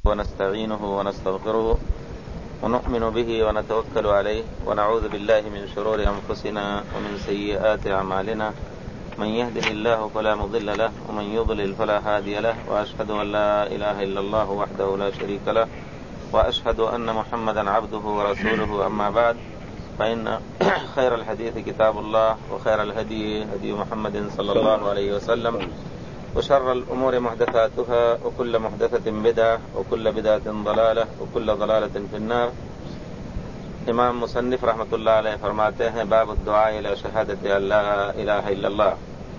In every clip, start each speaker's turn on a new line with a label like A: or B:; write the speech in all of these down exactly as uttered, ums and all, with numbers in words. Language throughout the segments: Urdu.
A: ونستعينه ونستغفره ونؤمن به ونتوكل عليه ونعوذ بالله من شرور أنفسنا ومن سيئات أعمالنا من يهده الله فلا مضل له ومن يضلل فلا هادي له وأشهد أن لا إله إلا الله وحده لا شريك له وأشهد أن محمدا عبده ورسوله أما بعد فإن خير الحديث كتاب الله وخير الهدي هدي محمد صلى الله عليه وسلم وشر الأمور محدثاتها وكل محدثة بدعة وكل بدعة ضلالة وكل ضلالة في النار. امام مصنف رحمۃ اللہ علیہ فرماتے ہیں باب الدعاء الی شہادت لا الہ الا اللہ.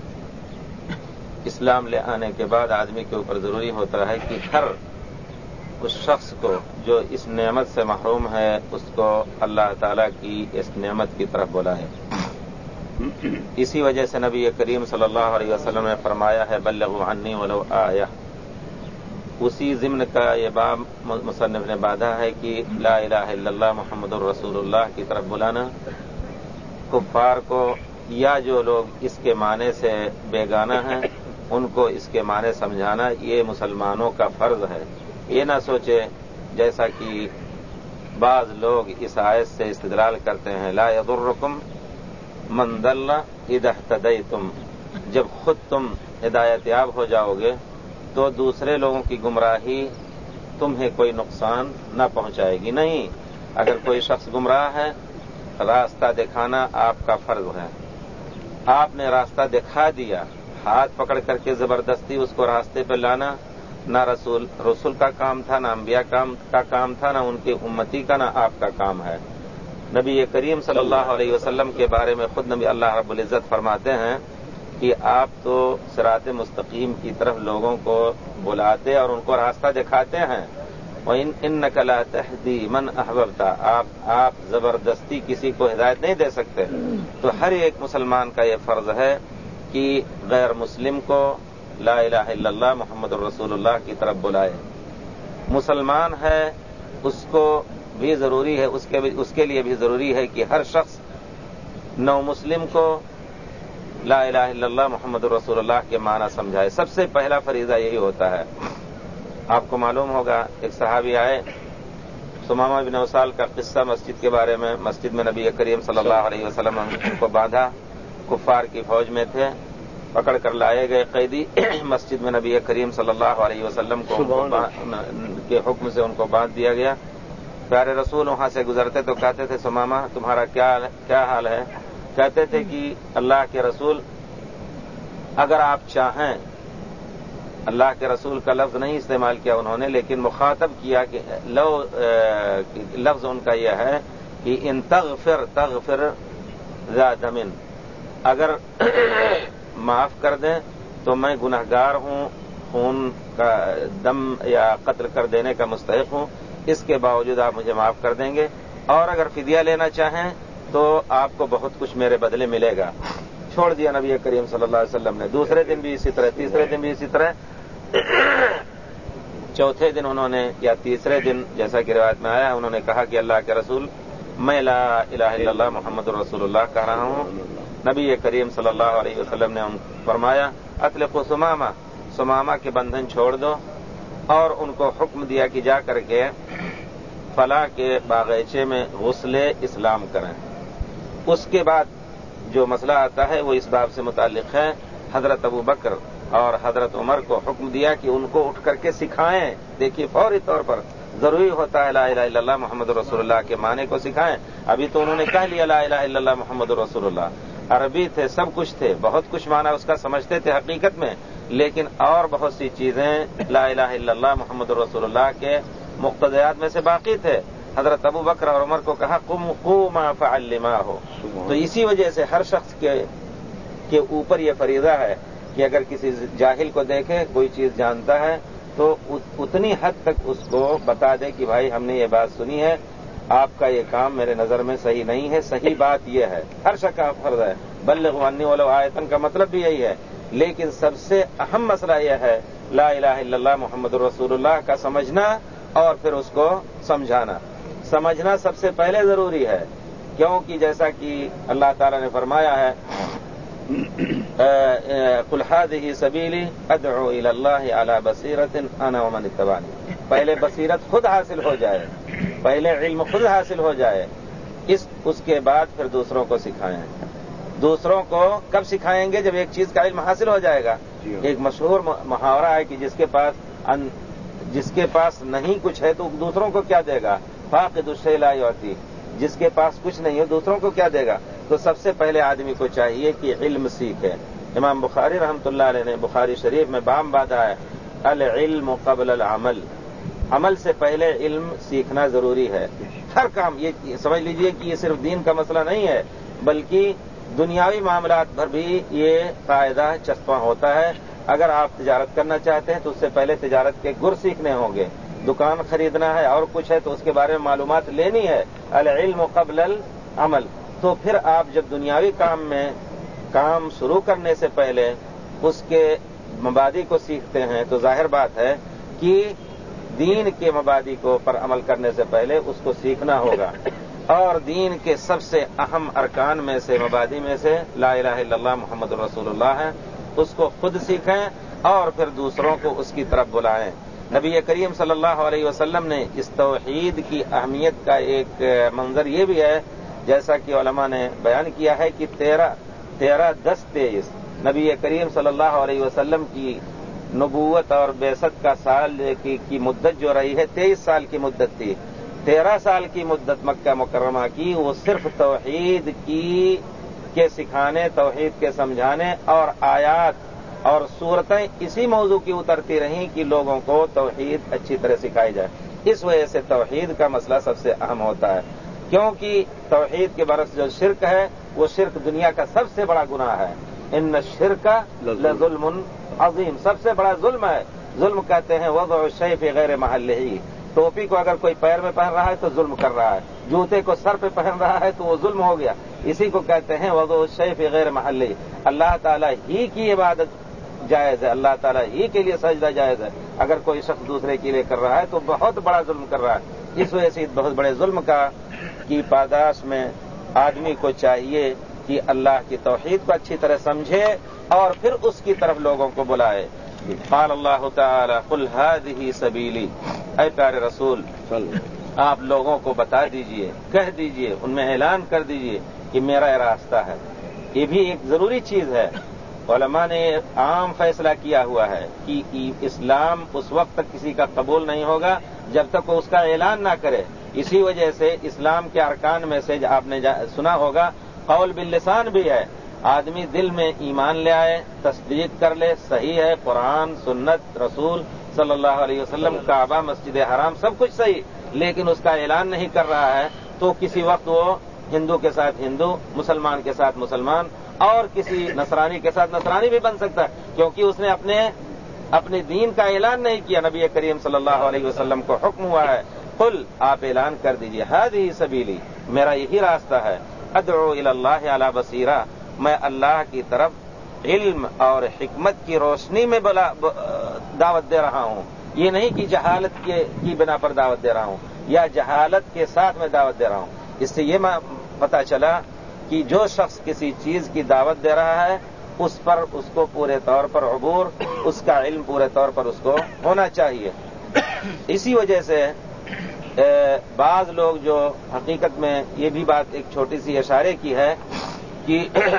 A: اسلام لے آنے کے بعد آدمی کے اوپر ضروری ہوتا ہے کہ ہر اس شخص کو جو اس نعمت سے محروم ہے اس کو اللہ تعالیٰ کی اس نعمت کی طرف بلائے. اسی وجہ سے نبی کریم صلی اللہ علیہ وسلم نے فرمایا ہے بلغوا عنی ولو آیہ. اسی ضمن کا یہ باب مصنف نے باندھا ہے کہ لا الہ الا اللہ محمد الرسول اللہ کی طرف بلانا. کفار کو یا جو لوگ اس کے معنی سے بیگانہ ہیں ان کو اس کے معنی سمجھانا یہ مسلمانوں کا فرض ہے. یہ نہ سوچے جیسا کہ بعض لوگ اس آیت سے استدلال کرتے ہیں لا یضرکم من ضل اذا اهتدیتم. جب خود تم ہدایت یاب ہو جاؤ گے تو دوسرے لوگوں کی گمراہی تمہیں کوئی نقصان نہ پہنچائے گی. نہیں، اگر کوئی شخص گمراہ ہے راستہ دکھانا آپ کا فرض ہے. آپ نے راستہ دکھا دیا، ہاتھ پکڑ کر کے زبردستی اس کو راستے پہ لانا نہ رسول رسول کا کام تھا، نہ انبیاء کا کام تھا، نہ ان کی امتی کا، نہ آپ کا کام ہے. نبی کریم صلی اللہ علیہ وسلم کے بارے میں خود نبی اللہ رب العزت فرماتے ہیں کہ آپ تو صراط مستقیم کی طرف لوگوں کو بلاتے اور ان کو راستہ دکھاتے ہیں. وَإِنَّكَ لَا تَهْدِي مَنْ أَحْبَبْتَ. آپ آپ زبردستی کسی کو ہدایت نہیں دے سکتے. تو ہر ایک مسلمان کا یہ فرض ہے کہ غیر مسلم کو لا الہ الا اللہ محمد الرسول اللہ کی طرف بلائے. مسلمان ہے اس کو بھی ضروری ہے، اس کے اس کے لیے بھی ضروری ہے کہ ہر شخص نو مسلم کو لا الہ الا اللہ محمد الرسول اللہ کے معنی سمجھائے. سب سے پہلا فریضہ یہی ہوتا ہے. آپ کو معلوم ہوگا ایک صحابی آئے، ثمامہ بن اسال کا قصہ مسجد کے بارے میں. مسجد میں نبی کریم صلی اللہ علیہ وسلم کو باندھا، کفار کی فوج میں تھے، پکڑ کر لائے گئے قیدی. مسجد میں نبی کریم صلی اللہ علیہ وسلم کو کے حکم سے ان کو باندھ دیا گیا. پیارے رسول وہاں سے گزرتے تو کہتے تھے ثمامہ تمہارا کیا کیا حال ہے؟ کہتے تھے کہ اللہ کے رسول اگر آپ چاہیں، اللہ کے رسول کا لفظ نہیں استعمال کیا انہوں نے، لیکن مخاطب کیا کہ لو لفظ ان کا یہ ہے کہ ان تغفر تغفر ذا دم. اگر معاف کر دیں تو میں گنہگار ہوں، خون کا دم یا قتل کر دینے کا مستحق ہوں، اس کے باوجود آپ مجھے معاف کر دیں گے. اور اگر فدیہ لینا چاہیں تو آپ کو بہت کچھ میرے بدلے ملے گا. چھوڑ دیا نبی کریم صلی اللہ علیہ وسلم نے. دوسرے دن بھی اسی طرح، تیسرے دن بھی اسی طرح. چوتھے دن انہوں نے یا تیسرے دن جیسا کہ روایت میں آیا انہوں نے کہا کہ اللہ کے رسول میں لا الہ الا اللہ محمد الرسول اللہ کہہ رہا ہوں. نبی کریم صلی اللہ علیہ وسلم نے فرمایا اطلقوا ثمامہ، ثمامہ کے بندھن چھوڑ دو، اور ان کو حکم دیا کہ جا کر کے فلاں کے باغیچے میں غسل اسلام کریں. اس کے بعد جو مسئلہ آتا ہے وہ اس باب سے متعلق ہے. حضرت ابو بکر اور حضرت عمر کو حکم دیا کہ ان کو اٹھ کر کے سکھائیں. دیکھیے فوری طور پر ضروری ہوتا ہے لا الہ الا اللہ محمد رسول اللہ کے معنی کو سکھائیں. ابھی تو انہوں نے کہہ لیا لا الہ الا اللہ محمد رسول اللہ، عربی تھے، سب کچھ تھے، بہت کچھ معنی اس کا سمجھتے تھے حقیقت میں، لیکن اور بہت سی چیزیں لا الہ الا اللہ محمد رسول اللہ کے مقتضیات میں سے باقی تھے. حضرت ابو بکر اور عمر کو کہا قم قوما فعلماہ. تو اسی وجہ سے ہر شخص کے کے اوپر یہ فریضہ ہے کہ اگر کسی جاہل کو دیکھے کوئی چیز جانتا ہے تو اتنی حد تک اس کو بتا دے کہ بھائی ہم نے یہ بات سنی ہے، آپ کا یہ کام میرے نظر میں صحیح نہیں ہے، صحیح بات یہ ہے. ہر شخص کا فرض ہے. بلغوا عنی ولو آیۃ کا مطلب بھی یہی ہے، لیکن سب سے اہم مسئلہ یہ ہے لا الہ الا اللہ محمد الرسول اللہ کا سمجھنا اور پھر اس کو سمجھانا. سمجھنا سب سے پہلے ضروری ہے، کیونکہ جیسا کہ اللہ تعالیٰ نے فرمایا ہے قل هذه سبیلی ادعو الی اللہ علی بصیرۃ انا ومن اتبعنی. پہلے بصیرت خود حاصل ہو جائے، پہلے علم خود حاصل ہو جائے، اس اس کے بعد پھر دوسروں کو سکھائیں۔ دوسروں کو کب سکھائیں گے؟ جب ایک چیز کا علم حاصل ہو جائے گا۔ ایک مشہور محاورہ ہے کہ جس کے پاس ان جس کے پاس نہیں کچھ ہے تو دوسروں کو کیا دے گا؟ فاقد الشیء لا یعطی، جس کے پاس کچھ نہیں ہے دوسروں کو کیا دے گا؟ تو سب سے پہلے آدمی کو چاہیے کہ علم سیکھے۔ امام بخاری رحمۃ اللہ علیہ نے بخاری شریف میں بام باندھا ہے، العلم قبل العمل، عمل سے پہلے علم سیکھنا ضروری ہے۔ ہر کام، یہ سمجھ لیجئے کہ یہ صرف دین کا مسئلہ نہیں ہے، بلکہ دنیاوی معاملات پر بھی یہ قاعدہ چسپاں ہوتا ہے۔ اگر آپ تجارت کرنا چاہتے ہیں تو اس سے پہلے تجارت کے گر سیکھنے ہوں گے، دکان خریدنا ہے اور کچھ ہے تو اس کے بارے میں معلومات لینی ہے۔ العلم قبل العمل، تو پھر آپ جب دنیاوی کام میں کام شروع کرنے سے پہلے اس کے مبادی کو سیکھتے ہیں تو ظاہر بات ہے کہ دین کے مبادی کو پر عمل کرنے سے پہلے اس کو سیکھنا ہوگا۔ اور دین کے سب سے اہم ارکان میں سے، مبادی میں سے لا الہ الا اللہ محمد رسول اللہ ہے، اس کو خود سیکھیں اور پھر دوسروں کو اس کی طرف بلائیں۔ نبی کریم صلی اللہ علیہ وسلم نے اس توحید کی اہمیت کا ایک منظر یہ بھی ہے، جیسا کہ علماء نے بیان کیا ہے کہ تیرہ تیرہ دس تیئیس نبی کریم صلی اللہ علیہ وسلم کی نبوت اور بعثت کا سال کی, کی مدت جو رہی ہے تیئیس سال کی مدت تھی۔ تیرہ سال کی مدت مکہ مکرمہ کی وہ صرف توحید کی کے سکھانے، توحید کے سمجھانے اور آیات اور صورتیں اسی موضوع کی اترتی رہیں کہ لوگوں کو توحید اچھی طرح سکھائی جائے۔ اس وجہ سے توحید کا مسئلہ سب سے اہم ہوتا ہے، کیونکہ توحید کے برعکس جو شرک ہے وہ شرک دنیا کا سب سے بڑا گناہ ہے۔ ان الشرک لظلم عظیم، سب سے بڑا ظلم ہے۔ ظلم کہتے ہیں وضع الشیء فی غیر محلہ، ٹوپی کو اگر کوئی پیر میں پہن رہا ہے تو ظلم کر رہا ہے، جوتے کو سر پہ پہن رہا ہے تو وہ ظلم ہو گیا۔ اسی کو کہتے ہیں وضع الشیء فی غیر محلہ۔ اللہ تعالیٰ ہی کی عبادت جائز ہے، اللہ تعالیٰ ہی کے لیے سجدہ جائز ہے، اگر کوئی شخص دوسرے کے لیے کر رہا ہے تو بہت بڑا ظلم کر رہا ہے۔ اس وجہ سے بہت بڑے ظلم کا کی پاداش میں آدمی کو چاہیے کہ اللہ کی توحید کو اچھی طرح سمجھے اور پھر اس کی طرف لوگوں کو بلائے۔ قال اللہ تعالی قل هذه سبیلی، اے پیارے رسول آپ لوگوں کو بتا دیجئے، کہہ دیجئے، ان میں اعلان کر دیجئے کہ میرا یہ راستہ ہے۔ یہ بھی ایک ضروری چیز ہے، علماء نے عام فیصلہ کیا ہوا ہے کہ اسلام اس وقت تک کسی کا قبول نہیں ہوگا جب تک وہ اس کا اعلان نہ کرے۔ اسی وجہ سے اسلام کے ارکان میں سے آپ نے سنا ہوگا قول باللسان بھی ہے، آدمی دل میں ایمان لے آئے، تصدیق کر لے، صحیح ہے، قرآن، سنت، رسول صلی اللہ علیہ وسلم، کعبہ، مسجد حرام، سب کچھ صحیح، لیکن اس کا اعلان نہیں کر رہا ہے تو کسی وقت وہ ہندو کے ساتھ ہندو، مسلمان کے ساتھ مسلمان اور کسی نصرانی کے ساتھ نصرانی بھی بن سکتا ہے، کیونکہ اس نے اپنے اپنے دین کا اعلان نہیں کیا۔ نبی کریم صلی اللہ علیہ وسلم کو حکم ہوا ہے قل، آپ اعلان کر دیجئے هذه سبیلی، میرا یہی راستہ ہے، ادعو الی اللہ علی بصیرہ، میں اللہ کی طرف علم اور حکمت کی روشنی میں دعوت دے رہا ہوں۔ یہ نہیں کہ جہالت کی بنا پر دعوت دے رہا ہوں یا جہالت کے ساتھ میں دعوت دے رہا ہوں۔ اس سے یہ پتہ چلا کہ جو شخص کسی چیز کی دعوت دے رہا ہے اس پر اس کو پورے طور پر عبور، اس کا علم پورے طور پر اس کو ہونا چاہیے۔ اسی وجہ سے بعض لوگ جو حقیقت میں یہ بھی بات ایک چھوٹی سی اشارے کی ہے کہ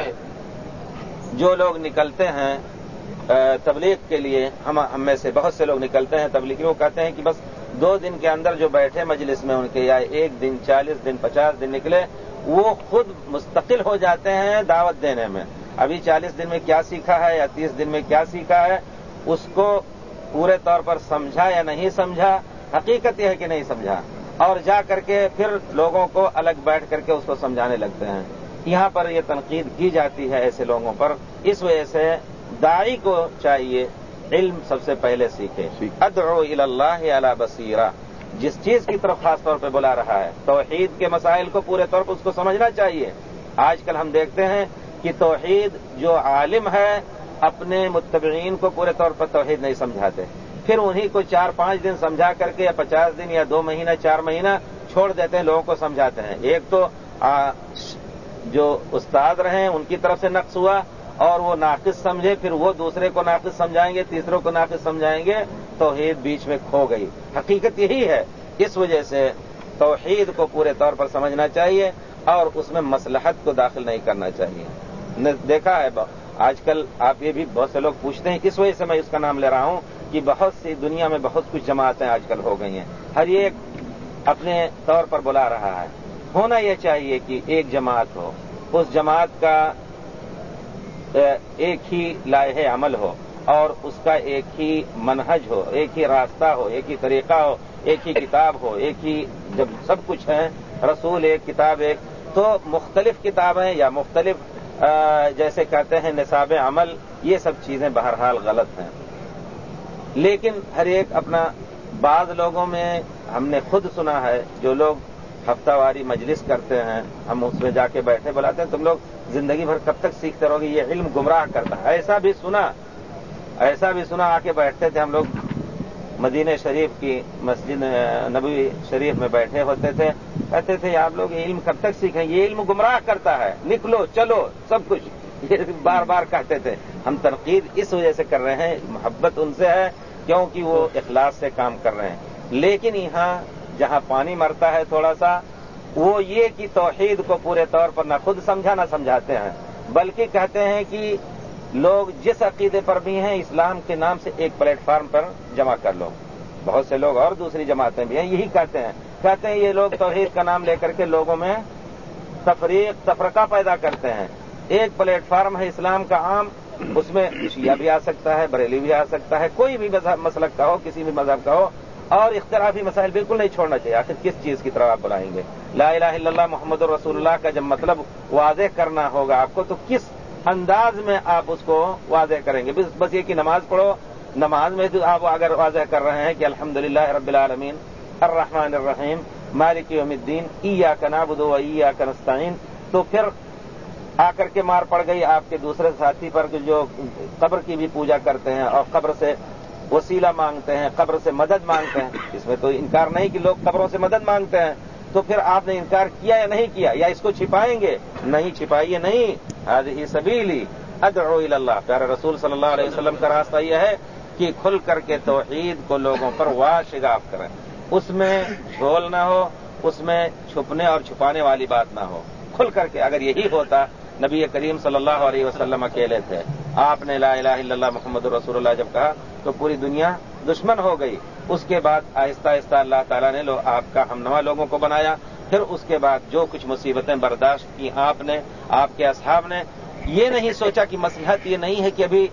A: جو لوگ نکلتے ہیں تبلیغ کے لیے، ہم ہم میں سے بہت سے لوگ نکلتے ہیں تبلیغ، وہ کہتے ہیں کہ بس دو دن کے اندر جو بیٹھے مجلس میں ان کے، یا ایک دن، چالیس دن، پچاس دن نکلے، وہ خود مستقل ہو جاتے ہیں دعوت دینے میں۔ ابھی چالیس دن میں کیا سیکھا ہے یا تیس دن میں کیا سیکھا ہے اس کو پورے طور پر سمجھا یا نہیں سمجھا، حقیقت یہ ہے کہ نہیں سمجھا، اور جا کر کے پھر لوگوں کو الگ بیٹھ کر کے اس کو سمجھانے لگتے ہیں۔ یہاں پر یہ تنقید کی جاتی ہے ایسے لوگوں پر۔ اس وجہ سے داعی کو چاہیے علم سب سے پہلے سیکھے۔ ادعو الی اللہ علی بصیرہ، جس چیز کی طرف خاص طور پہ بلا رہا ہے توحید کے مسائل کو پورے طور پر اس کو سمجھنا چاہیے۔ آج کل ہم دیکھتے ہیں کہ توحید جو عالم ہے اپنے متبعین کو پورے طور پر توحید نہیں سمجھاتے، پھر انہی کو چار پانچ دن سمجھا کر کے یا پچاس دن یا دو مہینہ چار مہینہ چھوڑ دیتے ہیں، لوگوں کو سمجھاتے ہیں۔ ایک تو جو استاد رہے ان کی طرف سے نقص ہوا، اور وہ ناقص سمجھے، پھر وہ دوسرے کو ناقص سمجھائیں گے، تیسروں کو ناقص سمجھائیں گے، توحید بیچ میں کھو گئی۔ حقیقت یہی ہے، اس وجہ سے توحید کو پورے طور پر سمجھنا چاہیے اور اس میں مصلحت کو داخل نہیں کرنا چاہیے۔ دیکھا ہے آج کل، آپ یہ بھی بہت سے لوگ پوچھتے ہیں، اس وجہ سے میں اس کا نام لے رہا ہوں کہ بہت سی دنیا میں بہت کچھ جماعتیں آج کل ہو گئی ہیں، ہر ایک اپنے طور پر بلا رہا ہے۔ ہونا یہ چاہیے کہ ایک جماعت ہو، اس جماعت کا ایک ہی لائحہ عمل ہو اور اس کا ایک ہی منہج ہو، ایک ہی راستہ ہو، ایک ہی طریقہ ہو، ایک ہی کتاب ہو، ایک ہی جب سب کچھ ہے، رسول ایک، کتاب ایک، تو مختلف کتابیں یا مختلف جیسے کہتے ہیں نصاب عمل، یہ سب چیزیں بہرحال غلط ہیں۔ لیکن ہر ایک اپنا، بعض لوگوں میں ہم نے خود سنا ہے جو لوگ ہفتہ واری مجلس کرتے ہیں، ہم اس میں جا کے بیٹھے بلاتے ہیں، تم لوگ زندگی بھر کب تک سیکھتے رہو گے، یہ علم گمراہ کرتا ہے۔ ایسا بھی سنا ایسا بھی سنا آ کے بیٹھتے تھے ہم لوگ مدینہ شریف کی مسجد نبوی شریف میں بیٹھے ہوتے تھے، کہتے تھے آپ لوگ یہ علم کب تک سیکھیں، یہ علم گمراہ کرتا ہے، نکلو چلو سب کچھ، یہ بار بار کہتے تھے۔ ہم تنقید اس وجہ سے کر رہے ہیں، محبت ان سے ہے کیونکہ وہ اخلاص سے کام کر رہے ہیں۔ لیکن یہاں جہاں پانی مرتا ہے تھوڑا سا، وہ یہ کہ توحید کو پورے طور پر نہ خود سمجھا نہ سمجھاتے ہیں، بلکہ کہتے ہیں کہ لوگ جس عقیدے پر بھی ہیں اسلام کے نام سے ایک پلیٹ فارم پر جمع کر لو۔ بہت سے لوگ اور دوسری جماعتیں بھی ہیں یہی کہتے ہیں کہتے ہیں یہ لوگ توحید کا نام لے کر کے لوگوں میں تفریق تفرقہ پیدا کرتے ہیں۔ ایک پلیٹ فارم ہے اسلام کا عام، اس میں شیعہ بھی آ سکتا ہے، بریلی بھی آ سکتا ہے، کوئی بھی مسلک کا ہو، کسی بھی مذہب کا ہو، اور اختلافی مسائل بالکل نہیں چھوڑنا چاہیے۔ آخر کس چیز کی طرف آپ بلائیں گے؟ لا الہ الا اللہ محمد رسول اللہ کا جب مطلب واضح کرنا ہوگا آپ کو، تو کس انداز میں آپ اس کو واضح کریں گے؟ بس یہ کہ نماز پڑھو، نماز میں آپ اگر واضح کر رہے ہیں کہ الحمدللہ رب العالمین الرحمن الرحیم مالک یوم الدین ایاک نعبد و ایاک نستعین، تو پھر آ کر کے مار پڑ گئی آپ کے دوسرے ساتھی پر جو قبر کی بھی پوجا کرتے ہیں اور قبر سے وسیلہ مانگتے ہیں، قبر سے مدد مانگتے ہیں۔ اس میں تو انکار نہیں کہ لوگ قبروں سے مدد مانگتے ہیں، تو پھر آپ نے انکار کیا یا نہیں کیا، یا اس کو چھپائیں گے؟ نہیں چھپائیے، نہیں۔ ہذہ سبیلی ادعو الی اللہ، پیارے رسول صلی اللہ علیہ وسلم کا راستہ یہ ہے کہ کھل کر کے توحید کو لوگوں پر واشگاف کریں، اس میں جھول نہ ہو، اس میں چھپنے اور چھپانے والی بات نہ ہو، کھل کر کے۔ اگر یہی ہوتا، نبی کریم صلی اللہ علیہ وسلم اکیلے تھے، آپ نے لا الہ الا اللہ محمد رسول اللہ جب کہا تو پوری دنیا دشمن ہو گئی۔ اس کے بعد آہستہ آہستہ اللہ تعالیٰ نے لو آپ کا ہمنوا لوگوں کو بنایا، پھر اس کے بعد جو کچھ مصیبتیں برداشت کی آپ نے، آپ کے اصحاب نے، یہ نہیں سوچا کہ مصلحت یہ نہیں ہے کہ ابھی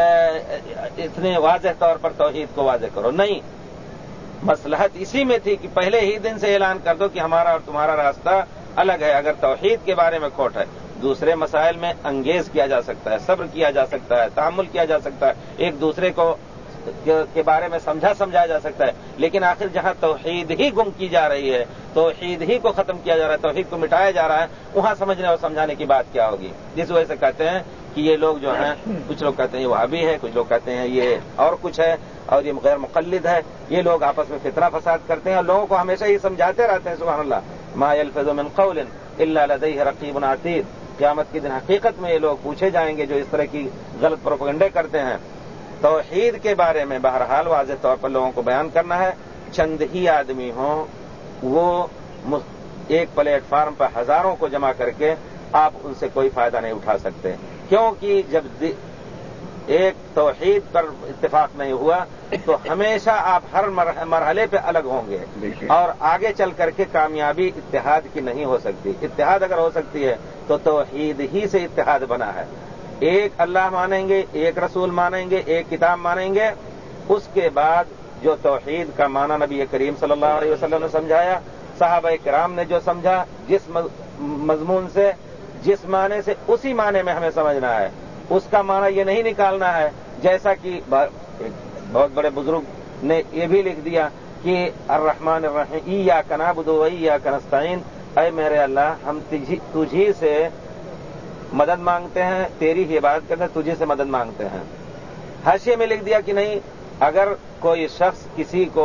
A: اتنے واضح طور پر توحید کو واضح کرو، نہیں، مصلحت اسی میں تھی کہ پہلے ہی دن سے اعلان کر دو کہ ہمارا اور تمہارا راستہ الگ ہے۔ اگر توحید کے بارے میں کھوٹ ہے، دوسرے مسائل میں انگیز کیا جا سکتا ہے، صبر کیا جا سکتا ہے، تحمل کیا جا سکتا ہے، ایک دوسرے کو کے بارے میں سمجھا سمجھایا جا سکتا ہے، لیکن آخر جہاں توحید ہی گم کی جا رہی ہے، توحید ہی کو ختم کیا جا رہا ہے، توحید کو مٹایا جا رہا ہے، وہاں سمجھنے اور سمجھانے کی بات کیا ہوگی؟ جس وجہ سے کہتے ہیں کہ یہ لوگ جو ہیں، کچھ لوگ کہتے ہیں یہ وہابی ہے، کچھ لوگ کہتے ہیں یہ اور کچھ ہے، اور یہ غیر مقلد ہے، یہ لوگ آپس میں فتنہ فساد کرتے ہیں اور لوگوں کو ہمیشہ یہ سمجھاتے رہتے ہیں سبحان اللہ، ما یلفظ من قول الا لدیہ رقیب عتید۔ قیامت کے دن حقیقت میں یہ لوگ پوچھے جائیں گے جو اس طرح کی غلط پروپیگنڈے کرتے ہیں۔ توحید کے بارے میں بہرحال واضح طور پر لوگوں کو بیان کرنا ہے، چند ہی آدمی ہوں، وہ ایک پلیٹ فارم پر ہزاروں کو جمع کر کے آپ ان سے کوئی فائدہ نہیں اٹھا سکتے، کیونکہ جب ایک توحید پر اتفاق نہیں ہوا تو ہمیشہ آپ ہر مرحلے پہ الگ ہوں گے، اور آگے چل کر کے کامیابی اتحاد کی نہیں ہو سکتی۔ اتحاد اگر ہو سکتی ہے تو توحید ہی سے اتحاد بنا ہے، ایک اللہ مانیں گے، ایک رسول مانیں گے، ایک کتاب مانیں گے، اس کے بعد جو توحید کا معنی نبی کریم صلی اللہ علیہ وسلم نے سمجھایا، صحابہ کرام نے جو سمجھا، جس مضمون سے، جس معنی سے، اسی معنی میں ہمیں سمجھنا ہے، اس کا معنی یہ نہیں نکالنا ہے جیسا کہ بہت بڑے بزرگ نے یہ بھی لکھ دیا کہ الرحمن الرحیم ایاک نعبد و ایاک نستعین، اے میرے اللہ ہم تجھی سے مدد مانگتے ہیں، تیری ہی عبادت کرتے ہیں، تجھی سے مدد مانگتے ہیں۔ حاشیے میں لکھ دیا کہ نہیں، اگر کوئی شخص کسی کو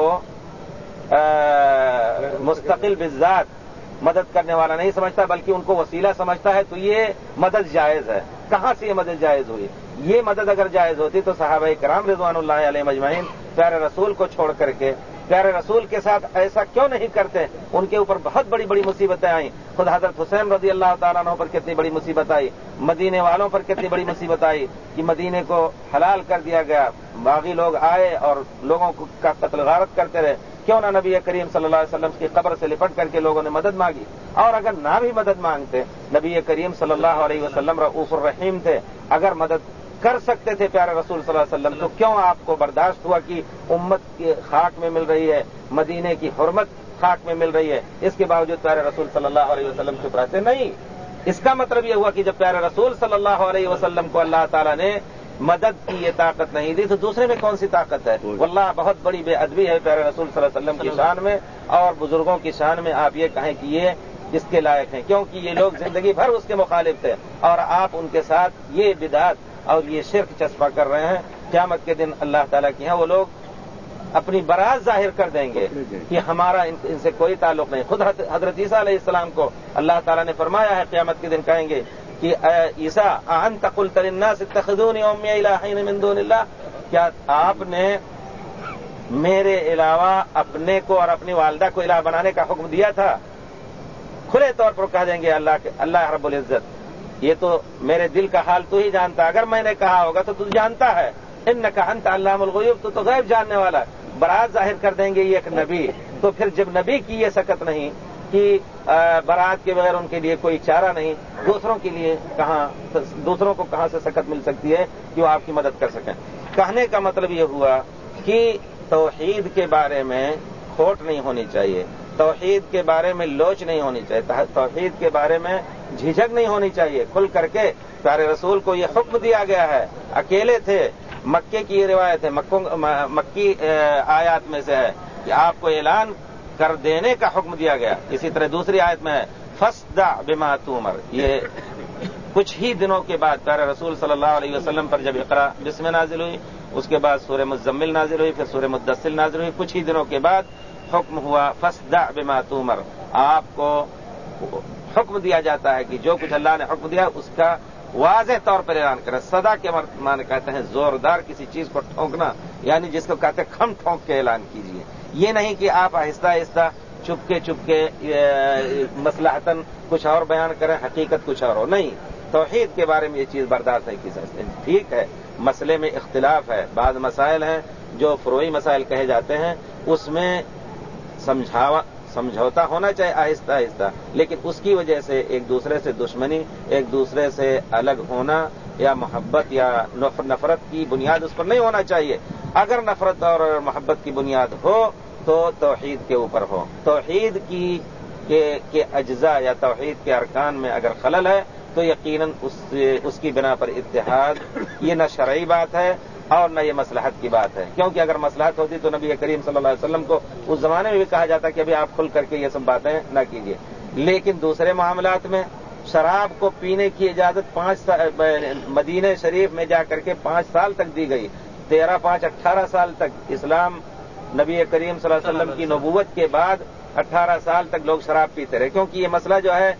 A: مستقل بالذات مدد کرنے والا نہیں سمجھتا بلکہ ان کو وسیلہ سمجھتا ہے تو یہ مدد جائز ہے۔ کہاں سے یہ مدد جائز ہوئی؟ یہ مدد اگر جائز ہوتی تو صحابہ کرام رضوان اللہ علیہ مجمعین پیارے رسول کو چھوڑ کر کے پیارے رسول کے ساتھ ایسا کیوں نہیں کرتے؟ ان کے اوپر بہت بڑی بڑی مصیبتیں آئیں. خود حضرت حسین رضی اللہ تعالیٰ عنہ پر کتنی بڑی مصیبت آئی، مدینے والوں پر کتنی بڑی مصیبت آئی کہ مدینے کو حلال کر دیا گیا. باغی لوگ آئے اور لوگوں کا قتل غارت کرتے رہے. کیوں نہ نبی کریم صلی اللہ علیہ وسلم کی قبر سے لپٹ کر کے لوگوں نے مدد مانگی؟ اور اگر نہ بھی مدد مانگتے، نبی کریم صلی اللہ علیہ وسلم رؤوف الرحیم تھے، اگر مدد کر سکتے تھے پیارے رسول صلی اللہ علیہ وسلم، تو کیوں آپ کو برداشت ہوا کہ امت کی خاک میں مل رہی ہے، مدینے کی حرمت خاک میں مل رہی ہے، اس کے باوجود پیارے رسول صلی اللہ علیہ وسلم چپ رہتے نہیں؟ اس کا مطلب یہ ہوا کہ جب پیارے رسول صلی اللہ علیہ وسلم کو اللہ تعالیٰ نے مدد کی یہ طاقت نہیں دی تو دوسرے میں کون سی طاقت ہے؟ واللہ بہت بڑی بے ادبی ہے پیارے رسول صلی اللہ علیہ وسلم کی شان میں اور بزرگوں کی شان میں آپ یہ کہیں کہ یہ اس کے لائق ہیں، کیونکہ یہ لوگ زندگی بھر اس کے مخالف تھے اور آپ ان کے ساتھ یہ بدعت اور یہ شرک چسپا کر رہے ہیں. قیامت کے دن اللہ تعالیٰ کی ہیں وہ لوگ اپنی برات ظاہر کر دیں گے کہ ہمارا ان سے کوئی تعلق نہیں. خود حضرت عیسیٰ علیہ السلام کو اللہ تعالیٰ نے فرمایا ہے قیامت کے دن کہیں گے کہ اے عیسیٰ اانت قلت للناس اتخذونی وامي الہین من دون اللہ، کیا آپ نے میرے علاوہ اپنے کو اور اپنی والدہ کو الہ بنانے کا حکم دیا تھا؟ کھلے طور پر کہہ دیں گے اللہ اللہ رب العزت یہ تو میرے دل کا حال تو ہی جانتا، اگر میں نے کہا ہوگا تو تو جانتا ہے، انک انت علام الغیوب، تو تو غیب جاننے والا ہے. برات ظاہر کر دیں گے یہ ایک نبی. تو پھر جب نبی کی یہ سکت نہیں کہ برات کے بغیر ان کے لیے کوئی چارہ نہیں، دوسروں کے لیے کہاں دوسروں کو کہاں سے سکت مل سکتی ہے کہ وہ آپ کی مدد کر سکیں؟ کہنے کا مطلب یہ ہوا کہ توحید کے بارے میں کھوٹ نہیں ہونی چاہیے، توحید کے بارے میں لوچ نہیں ہونی چاہیے، توحید کے بارے میں جھجک نہیں ہونی چاہیے. کھل کر کے پیارے رسول کو یہ حکم دیا گیا ہے، اکیلے تھے. مکے کی یہ روایت ہے، مکی آیات میں سے ہے کہ آپ کو اعلان کر دینے کا حکم دیا گیا. اسی طرح دوسری آیت میں ہے فاصدع بما تؤمر. یہ کچھ ہی دنوں کے بعد پیارے رسول صلی اللہ علیہ وسلم پر جب اقرا بسم نازل ہوئی، اس کے بعد سورہ مزمل نازل ہوئی، پھر سورہ مدثر نازل ہوئی. کچھ ہی دنوں کے بعد حکم ہوا فاصدع بما تؤمر. آپ کو حکم دیا جاتا ہے کہ جو کچھ اللہ نے حکم دیا اس کا واضح طور پر اعلان کریں. صدا کے معنی کہتے ہیں زوردار کسی چیز کو ٹھونکنا، یعنی جس کو کہتے ہیں کھم ٹھونک کے اعلان کیجیے. یہ نہیں کہ آپ آہستہ آہستہ چپکے چپکے مصلحتاً کچھ اور بیان کریں، حقیقت کچھ اور ہو. نہیں، توحید کے بارے میں یہ چیز برداشت نہیں کی سکتے. ٹھیک ہے، مسئلے میں اختلاف ہے، بعض مسائل ہیں جو فروعی مسائل کہے جاتے ہیں، اس میں سمجھاوا سمجھوتا ہونا چاہیے آہستہ آہستہ، لیکن اس کی وجہ سے ایک دوسرے سے دشمنی، ایک دوسرے سے الگ ہونا یا محبت یا نفرت کی بنیاد اس پر نہیں ہونا چاہیے. اگر نفرت اور محبت کی بنیاد ہو تو توحید کے اوپر ہو. توحید کی کے اجزاء یا توحید کے ارکان میں اگر خلل ہے تو یقیناً اس, اس کی بنا پر اتحاد یہ نہ شرعی بات ہے اور نہ یہ مصلحت کی بات ہے. کیونکہ اگر مصلحت ہوتی تو نبی کریم صلی اللہ علیہ وسلم کو اس زمانے میں بھی کہا جاتا کہ ابھی آپ کھل کر کے یہ سب باتیں نہ کیجیے. لیکن دوسرے معاملات میں شراب کو پینے کی اجازت پانچ سال مدینہ شریف میں جا کر کے پانچ سال تک دی گئی. تیرہ پانچ اٹھارہ سال تک اسلام نبی کریم صلی اللہ علیہ وسلم کی نبوت کے بعد اٹھارہ سال تک لوگ شراب پیتے رہے، کیونکہ یہ مسئلہ جو ہے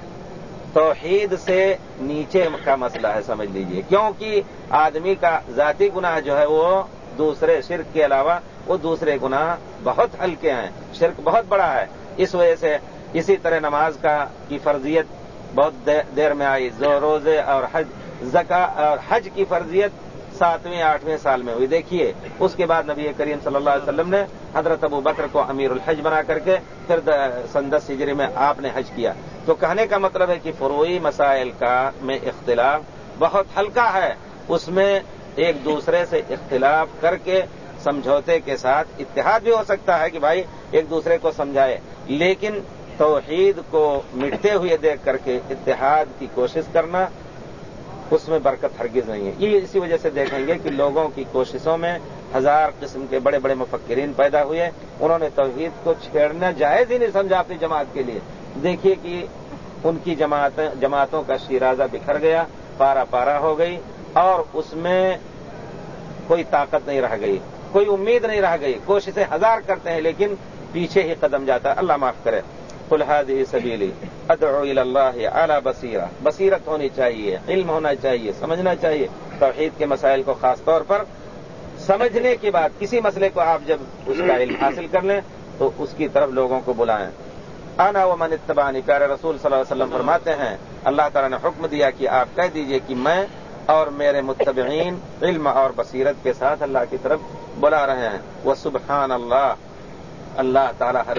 A: توحید سے نیچے کا مسئلہ ہے، سمجھ لیجئے. کیونکہ آدمی کا ذاتی گناہ جو ہے وہ دوسرے شرک کے علاوہ وہ دوسرے گناہ بہت ہلکے ہیں، شرک بہت بڑا ہے. اس وجہ سے اسی طرح نماز کا کی فرضیت بہت دیر میں آئی، روزے اور حج زکوٰۃ اور حج کی فرضیت ساتویں آٹھویں سال میں ہوئی. دیکھیے اس کے بعد نبی کریم صلی اللہ علیہ وسلم نے حضرت ابو بکر کو امیر الحج بنا کر کے پھر سن دس ہجری میں آپ نے حج کیا. تو کہنے کا مطلب ہے کہ فروعی مسائل کا میں اختلاف بہت ہلکا ہے، اس میں ایک دوسرے سے اختلاف کر کے سمجھوتے کے ساتھ اتحاد بھی ہو سکتا ہے کہ بھائی ایک دوسرے کو سمجھائے، لیکن توحید کو مٹتے ہوئے دیکھ کر کے اتحاد کی کوشش کرنا اس میں برکت ہرگز نہیں ہے. یہ اسی وجہ سے دیکھیں گے کہ لوگوں کی کوششوں میں ہزار قسم کے بڑے بڑے مفکرین پیدا ہوئے، انہوں نے توحید کو چھیڑنا جائز ہی نہیں سمجھا اپنی جماعت کے لیے. دیکھیے کہ ان کی جماعتیں جماعتوں کا شیرازہ بکھر گیا، پارا پارا ہو گئی اور اس میں کوئی طاقت نہیں رہ گئی، کوئی امید نہیں رہ گئی. کوششیں ہزار کرتے ہیں لیکن پیچھے ہی قدم جاتا ہے. اللہ معاف کرے. قل هذه سبیلی ادعو الی اللہ علی بصیرہ، بصیرت ہونی چاہیے، علم ہونا چاہیے، سمجھنا چاہیے توحید کے مسائل کو، خاص طور پر سمجھنے کے بعد کسی مسئلے کو آپ جب اس کا علم حاصل کر لیں تو اس کی طرف لوگوں کو بلائیں۔ انا ومن اتبعنی، پیارے رسول صلی اللہ علیہ وسلم فرماتے ہیں اللہ تعالیٰ نے حکم دیا کہ آپ کہہ دیجئے کہ میں اور میرے متبعین علم اور بصیرت کے ساتھ اللہ کی طرف بلا رہے ہیں۔ وسبحان اللہ، اللہ تعالیٰ ہر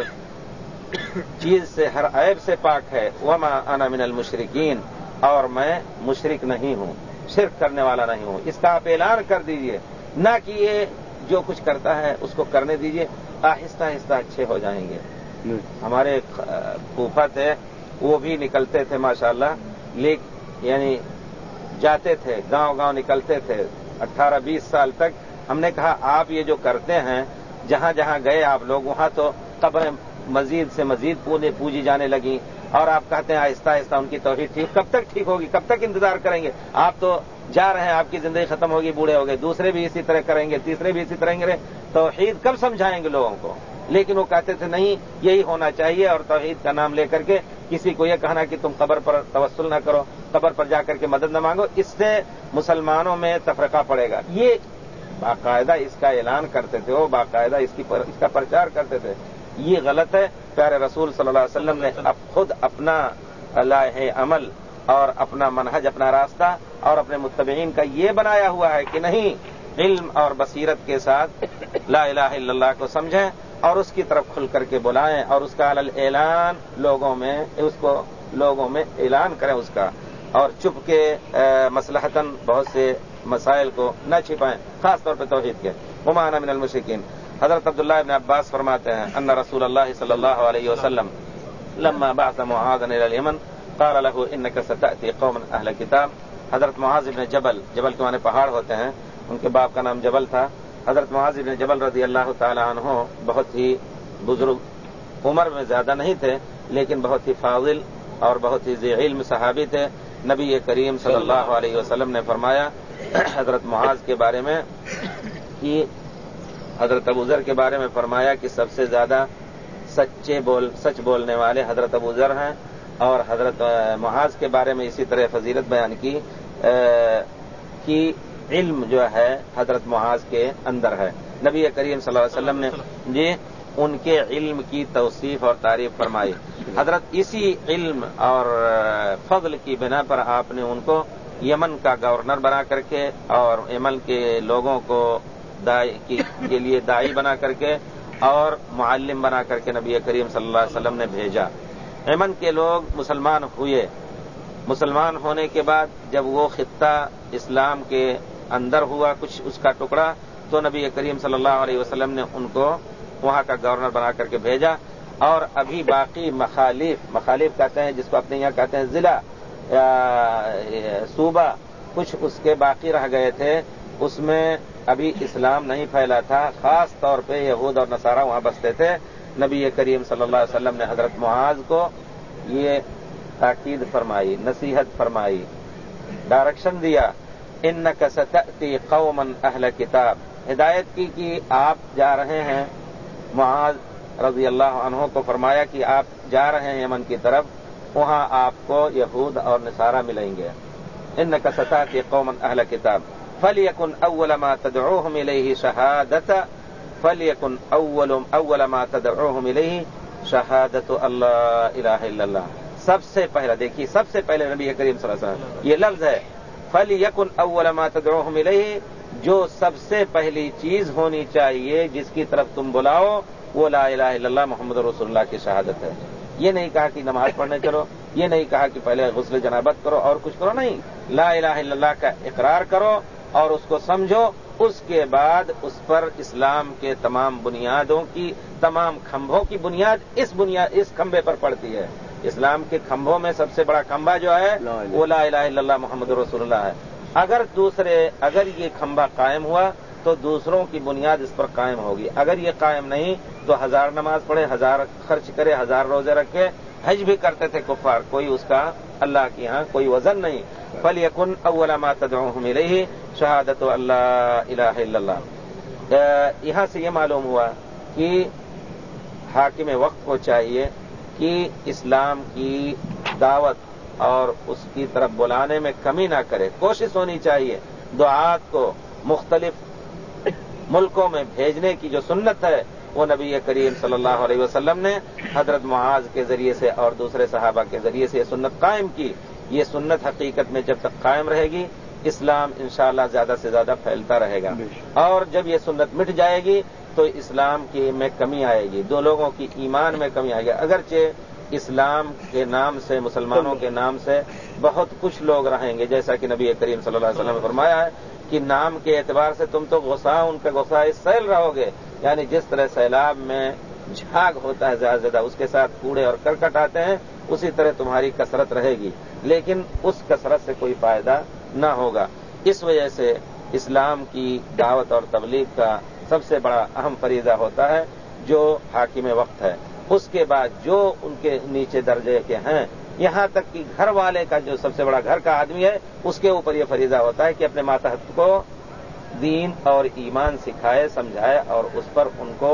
A: چیز سے، ہر عیب سے پاک ہے۔ وما انا من المشرکین، اور میں مشرک نہیں ہوں، شرک کرنے والا نہیں ہوں۔ اس کا آپ اعلان کر دیجئے، نہ کہ یہ جو کچھ کرتا ہے اس کو کرنے دیجئے، آہستہ آہستہ اچھے ہو جائیں گے۔ ہمارے پھوپھا تھے، وہ بھی نکلتے تھے ماشاءاللہ، لیکن یعنی جاتے تھے، گاؤں گاؤں نکلتے تھے اٹھارہ بیس سال تک۔ ہم نے کہا آپ یہ جو کرتے ہیں، جہاں جہاں گئے آپ لوگ وہاں تو قبریں مزید سے مزید پوجی جانے لگیں، اور آپ کہتے ہیں آہستہ آہستہ ان کی توحید ٹھیک، کب تک ٹھیک ہوگی؟ کب تک انتظار کریں گے؟ آپ تو جا رہے ہیں، آپ کی زندگی ختم ہوگی، بوڑھے ہو گئے، دوسرے بھی اسی طرح کریں گے، تیسرے بھی اسی طرح کریں گے، توحید کب سمجھائیں گے لوگوں کو؟ لیکن وہ کہتے تھے نہیں، یہی ہونا چاہیے، اور توحید کا نام لے کر کے کسی کو یہ کہنا کہ تم قبر پر توسل نہ کرو، قبر پر جا کر کے مدد نہ مانگو، اس سے مسلمانوں میں تفرقہ پڑے گا۔ یہ باقاعدہ اس کا اعلان کرتے تھے، وہ باقاعدہ اس کی پر اس کا پرچار کرتے تھے۔ یہ غلط ہے۔ پیارے رسول صلی اللہ علیہ وسلم نے اب خود اپنا لائحہ عمل اور اپنا منہج، اپنا راستہ اور اپنے متبعین کا یہ بنایا ہوا ہے کہ نہیں، علم اور بصیرت کے ساتھ لا الہ الا اللہ کو سمجھیں اور اس کی طرف کھل کر کے بلائیں، اور اس کا علی اعلان لوگوں میں اس کو لوگوں میں اعلان کریں اس کا، اور چپ کے مصلحتاً بہت سے مسائل کو نہ چھپائیں، خاص طور پہ توحید کے۔ وما انا من المشرکین۔ حضرت عبداللہ ابن عباس فرماتے ہیں ان رسول اللہ صلی اللہ علیہ وسلم لما بعث معاذا الى اليمن قال له انك ستاتي قوما اهل کتاب۔ حضرت معاذ ابن جبل، جبل کے معنی پہاڑ ہوتے ہیں، ان کے باپ کا نام جبل تھا۔ حضرت معاذ ابن جبل رضی اللہ تعالی عنہ بہت ہی بزرگ، عمر میں زیادہ نہیں تھے لیکن بہت ہی فاضل اور بہت ہی ذی علم صحابی تھے۔ نبی کریم صلی اللہ علیہ وسلم نے فرمایا حضرت معاذ کے بارے میں کہ حضرت ابو ذر کے بارے میں فرمایا کہ سب سے زیادہ سچے بول سچ بولنے والے حضرت ابو ذر ہیں، اور حضرت معاذ کے بارے میں اسی طرح فضیلت بیان کی کہ علم جو ہے حضرت معاذ کے اندر ہے۔ نبی کریم صلی اللہ علیہ وسلم نے جی ان کے علم کی توصیف اور تعریف فرمائی۔ حضرت اسی علم اور فضل کی بنا پر آپ نے ان کو یمن کا گورنر بنا کر کے اور یمن کے لوگوں کو دائی کے لیے دائی بنا کر کے اور معلم بنا کر کے نبی کریم صلی اللہ علیہ وسلم نے بھیجا۔ یمن کے لوگ مسلمان ہوئے، مسلمان ہونے کے بعد جب وہ خطہ اسلام کے اندر ہوا کچھ اس کا ٹکڑا، تو نبی کریم صلی اللہ علیہ وسلم نے ان کو وہاں کا گورنر بنا کر کے بھیجا، اور ابھی باقی مخالف مخالف کہتے ہیں جس کو اپنے یہاں کہتے ہیں ضلع صوبہ، کچھ اس کے باقی رہ گئے تھے، اس میں ابھی اسلام نہیں پھیلا تھا، خاص طور پہ یہود اور نصارہ وہاں بستے تھے۔ نبی کریم صلی اللہ علیہ وسلم نے حضرت معاذ کو یہ تاکید فرمائی، نصیحت فرمائی، ڈائریکشن دیا، انک ستأتی قوما اہل کتاب، ہدایت کی کہ آپ جا رہے ہیں۔ معاذ رضی اللہ عنہ کو فرمایا کہ آپ جا رہے ہیں یمن کی طرف، وہاں آپ کو یہود اور نصارہ ملیں گے۔ انک ستأتی قوما اہل کتاب فلیکن اول ما تدعوہم الیہ شہادت فلیکن اول اول ما تدعوہم الیہ شہادت اللہ الہ الا اللہ۔ سب سے پہلا دیکھیے، سب سے پہلے نبی کریم صلی اللہ علیہ وسلم یہ لفظ ہے فلیکن اول ما تدعوہم الیہ، جو سب سے پہلی چیز ہونی چاہیے جس کی طرف تم بلاؤ وہ لا الہ الا اللہ محمد رسول اللہ کی شہادت ہے۔ یہ نہیں کہا کہ نماز پڑھنے چلو، یہ نہیں کہا کہ پہلے غسل جنابت کرو اور کچھ کرو، نہیں، لا الہ الا اللہ کا اقرار کرو اور اس کو سمجھو، اس کے بعد اس پر اسلام کے تمام بنیادوں کی، تمام کھمبوں کی بنیاد اس بنیاد اس کھمبے پر پڑتی ہے۔ اسلام کے کھمبوں میں سب سے بڑا کھمبا جو ہے وہ لا الہ الا اللہ محمد رسول اللہ ہے۔ اگر دوسرے اگر یہ کھمبا قائم ہوا تو دوسروں کی بنیاد اس پر قائم ہوگی، اگر یہ قائم نہیں تو ہزار نماز پڑھے، ہزار خرچ کرے، ہزار روزے رکھے، حج بھی کرتے تھے کفار، کوئی اس کا اللہ کے ہاں کوئی وزن نہیں۔ فلیکن اول ما تدعوہم الیہ شہادت اللہ الہ الا اللہ۔ یہاں سے یہ معلوم ہوا کہ حاکم وقت کو چاہیے کہ اسلام کی دعوت اور اس کی طرف بلانے میں کمی نہ کرے. کوشش ہونی چاہیے دعات کو مختلف ملکوں میں بھیجنے کی جو سنت ہے وہ نبی کریم صلی اللہ علیہ وسلم نے حضرت معاذ کے ذریعے سے اور دوسرے صحابہ کے ذریعے سے یہ سنت قائم کی. یہ سنت حقیقت میں جب تک قائم رہے گی اسلام انشاءاللہ زیادہ سے زیادہ پھیلتا رہے گا, اور جب یہ سنت مٹ جائے گی تو اسلام کی میں کمی آئے گی, دو لوگوں کی ایمان میں کمی آئے گی. اگرچہ اسلام کے نام سے, مسلمانوں کے نام سے بہت کچھ لوگ رہیں گے, جیسا کہ نبی کریم صلی اللہ علیہ وسلم نے فرمایا ہے کہ نام کے اعتبار سے تم تو غصہ ان کا غصہ اس سیل رہو گے, یعنی جس طرح سیلاب میں جھاگ ہوتا ہے زیادہ زیادہ, اس کے ساتھ کوڑے اور کرکٹ آتے ہیں, اسی طرح تمہاری کثرت رہے گی, لیکن اس کثرت سے کوئی فائدہ نہ ہوگا. اس وجہ سے اسلام کی دعوت اور تبلیغ کا سب سے بڑا اہم فریضہ ہوتا ہے جو حاکم وقت ہے. اس کے بعد جو ان کے نیچے درجے کے ہیں, یہاں تک کہ گھر والے کا جو سب سے بڑا گھر کا آدمی ہے, اس کے اوپر یہ فریضہ ہوتا ہے کہ اپنے ماتحت کو دین اور ایمان سکھائے, سمجھائے اور اس پر ان کو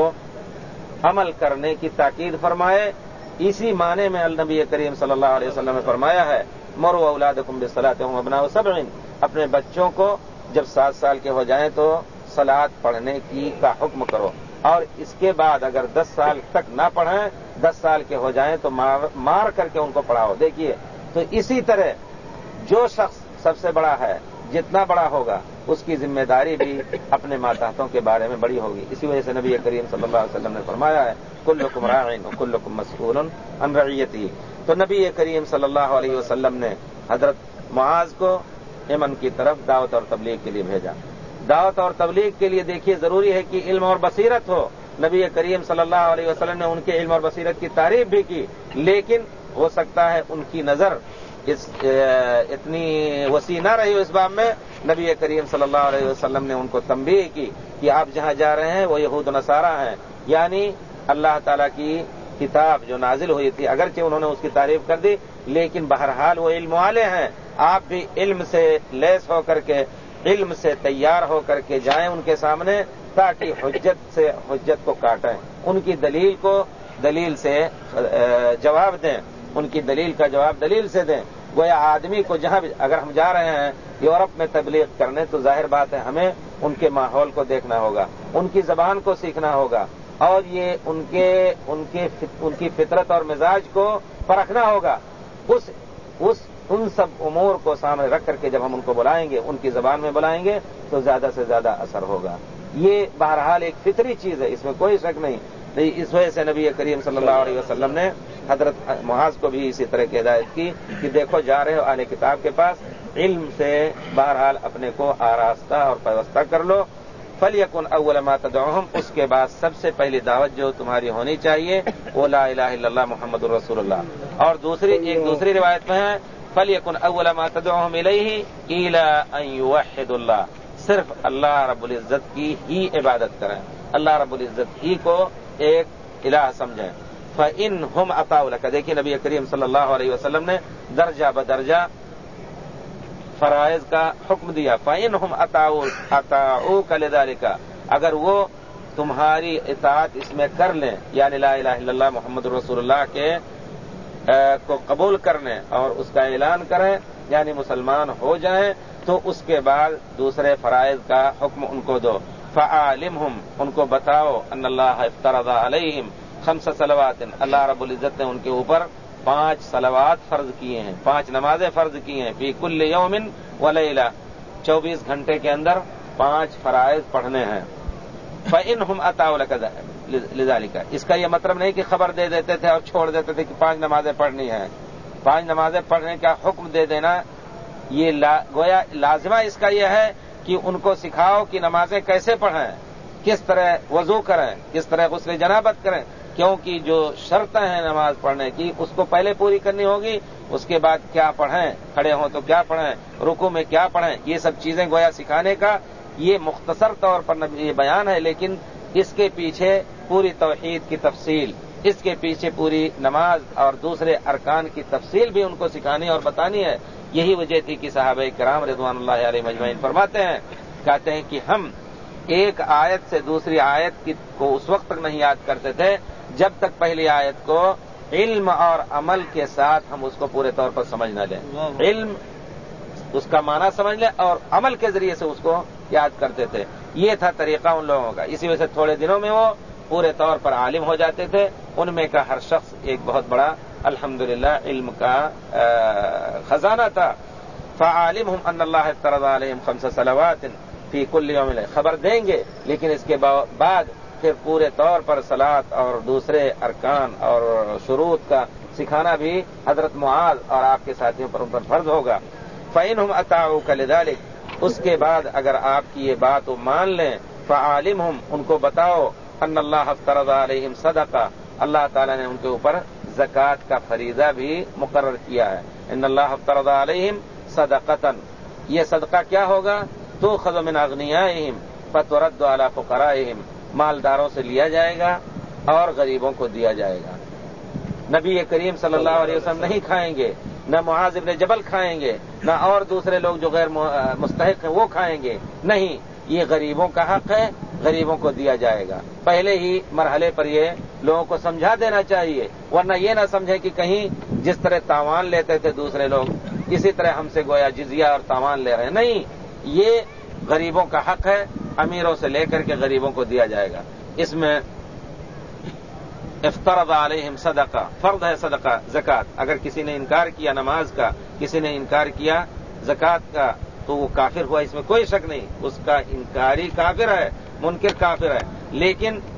A: عمل کرنے کی تاکید فرمائے. اسی معنی میں النبی کریم صلی اللہ علیہ وسلم نے فرمایا ہے مروا اولادکم بالصلاۃ وهم ابناء سبع, اپنے بچوں کو جب سات سال کے ہو جائیں تو صلاۃ پڑھنے کی کا حکم کرو, اور اس کے بعد اگر دس سال تک نہ پڑھیں, دس سال کے ہو جائیں تو مار, مار کر کے ان کو پڑھاؤ. دیکھیے تو اسی طرح جو شخص سب سے بڑا ہے, جتنا بڑا ہوگا اس کی ذمہ داری بھی اپنے ماتحتوں کے بارے میں بڑی ہوگی. اسی وجہ سے نبی کریم صلی اللہ علیہ وسلم نے فرمایا ہے کلکم راع وکلکم مسئول عن رعیتہ. تو نبی کریم صلی اللہ علیہ وسلم نے حضرت معاذ کو یمن کی طرف دعوت اور تبلیغ کے لیے بھیجا. دعوت اور تبلیغ کے لیے دیکھیے ضروری ہے کہ علم اور بصیرت ہو. نبی کریم صلی اللہ علیہ وسلم نے ان کے علم اور بصیرت کی تعریف بھی کی, لیکن ہو سکتا ہے ان کی نظر اس اتنی وسیع نہ رہی اس باب میں. نبی کریم صلی اللہ علیہ وسلم نے ان کو تنبیہ کی کہ آپ جہاں جا رہے ہیں وہ یہود و نصارہ ہیں, یعنی اللہ تعالیٰ کی کتاب جو نازل ہوئی تھی, اگرچہ انہوں نے اس کی تعریف کر دی, لیکن بہرحال وہ علم والے ہیں. آپ بھی علم سے لیس ہو کر کے, علم سے تیار ہو کر کے جائیں ان کے سامنے, تاکہ حجت سے حجت کو کاٹیں, ان کی دلیل کو دلیل سے جواب دیں, ان کی دلیل کا جواب دلیل سے دیں. گویا آدمی کو جہاں بھی اگر ہم جا رہے ہیں یورپ میں تبلیغ کرنے, تو ظاہر بات ہے ہمیں ان کے ماحول کو دیکھنا ہوگا, ان کی زبان کو سیکھنا ہوگا, اور یہ ان کے ان کے ان کی فطرت اور مزاج کو پرکھنا ہوگا. اس اس ان سب امور کو سامنے رکھ کر کے جب ہم ان کو بلائیں گے, ان کی زبان میں بلائیں گے, تو زیادہ سے زیادہ اثر ہوگا. یہ بہرحال ایک فطری چیز ہے, اس میں کوئی شک نہیں. اس وجہ سے نبی کریم صلی اللہ علیہ وسلم نے حضرت معاذ کو بھی اسی طرح کی ہدایت کی کہ دیکھو جا رہے ہو اہل کتاب کے پاس, علم سے بہرحال اپنے کو آراستہ اور پیوستہ کر لو. فلیکن اول ما تدعوہم, اس کے بعد سب سے پہلی دعوت جو تمہاری ہونی چاہیے وہ لا الہ الا اللہ محمد الرسول اللہ. اور دوسری ایک دوسری روایت میں ہے فلیکن اول ما تدعوہم الیہ الی ان یوحدوا اللہ, صرف اللہ رب العزت کی ہی عبادت کریں, اللہ رب العزت ہی کو ایک الہ سمجھیں. فإنہم اطاعوا لک, دیکھیے نبی کریم صلی اللہ علیہ وسلم نے درجہ بدرجہ فرائض کا حکم دیا. فإنہم اطاعوا اطاعوک لذلک, اگر وہ تمہاری اطاعت اس میں کر لیں, یعنی لا الہ الا اللہ محمد رسول اللہ کے کو قبول کرنے اور اس کا اعلان کریں, یعنی مسلمان ہو جائیں, تو اس کے بعد دوسرے فرائض کا حکم ان کو دو. فعالمہم, ان کو بتاؤ ان اللہ افترض علیہم خمس صلوات, اللہ رب العزت نے ان کے اوپر پانچ صلوات فرض کیے ہیں, پانچ نمازیں فرض کی ہیں. فی کل یوم ولیلہ, چوبیس گھنٹے کے اندر پانچ فرائض پڑھنے ہیں. فإنہم اطاعوا لک لذالک, اس کا یہ مطلب نہیں کہ خبر دے دیتے تھے اور چھوڑ دیتے تھے کہ پانچ نمازیں پڑھنی ہیں. پانچ نمازیں پڑھنے کا حکم دے دینا, یہ لا, گویا لازمہ اس کا یہ ہے کہ ان کو سکھاؤ کہ نمازیں کیسے پڑھیں, کس طرح وضو کریں, کس طرح غسل جنابت کریں, کیونکہ جو شرطیں ہیں نماز پڑھنے کی اس کو پہلے پوری کرنی ہوگی. اس کے بعد کیا پڑھیں, کھڑے ہوں تو کیا پڑھیں, رکوع میں کیا پڑھیں, یہ سب چیزیں گویا سکھانے کا یہ مختصر طور پر یہ بیان ہے, لیکن اس کے پیچھے پوری توحید کی تفصیل, اس کے پیچھے پوری نماز اور دوسرے ارکان کی تفصیل بھی ان کو سکھانی اور بتانی ہے. یہی وجہ تھی کہ صحابہ کرام رضوان اللہ علیہ مجمعین فرماتے ہیں, کہتے ہیں کہ ہم ایک آیت سے دوسری آیت کی کو اس وقت تک نہیں یاد کرتے تھے جب تک پہلی آیت کو علم اور عمل کے ساتھ ہم اس کو پورے طور پر سمجھ نہ لیں. علم اس کا معنی سمجھ لیں اور عمل کے ذریعے سے اس کو یاد کرتے تھے. یہ تھا طریقہ ان لوگوں کا. اسی وجہ سے تھوڑے دنوں میں وہ پورے طور پر عالم ہو جاتے تھے. ان میں کا ہر شخص ایک بہت بڑا الحمدللہ علم کا خزانہ تھا. فعالمہم ان اللہ افترض علیہم خمس صلوات فی کل یوم، خبر دیں گے لیکن اس کے بعد پھر پورے طور پر صلاۃ اور دوسرے ارکان اور شروط کا سکھانا بھی حضرت معاذ اور آپ کے ساتھیوں پر ان پر فرض ہوگا. فإنہم اطاعوک لذلک، اس کے بعد اگر آپ کی یہ بات وہ مان لیں، فعالمہم، ان کو بتاؤ، ان اللہ افترض علیہم صدقہ، اللہ تعالیٰ نے ان کے اوپر زکوٰۃ کا فریضہ بھی مقرر کیا ہے. ان اللہ افترض علیہم صدقۃ، یہ صدقہ کیا ہوگا؟ تؤخذ من اغنیائہم فترد علی فقرائہم، مالداروں سے لیا جائے گا اور غریبوں کو دیا جائے گا. نبی کریم صلی اللہ علیہ وسلم نہیں کھائیں گے، نہ معاذ ابن جبل کھائیں گے، نہ اور دوسرے لوگ جو غیر مستحق ہیں وہ کھائیں گے. نہیں، یہ غریبوں کا حق ہے، غریبوں کو دیا جائے گا. پہلے ہی مرحلے پر یہ لوگوں کو سمجھا دینا چاہیے، ورنہ یہ نہ سمجھے کہ کہیں جس طرح تاوان لیتے تھے دوسرے لوگ اسی طرح ہم سے گویا جزیہ اور تاوان لے رہے ہیں. نہیں، یہ غریبوں کا حق ہے، امیروں سے لے کر کے غریبوں کو دیا جائے گا. اس میں افترض علیہم صدقہ، فرض ہے صدقہ، زکوٰۃ. اگر کسی نے انکار کیا نماز کا، کسی نے انکار کیا زکوٰۃ کا، تو وہ کافر ہوا، اس میں کوئی شک نہیں. اس کا انکاری کافر ہے، منکر کافر ہے. لیکن